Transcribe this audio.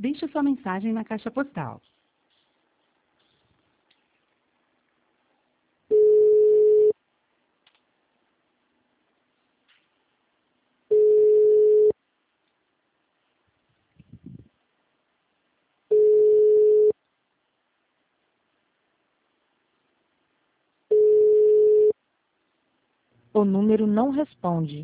Deixe sua mensagem na caixa postal. O número não responde.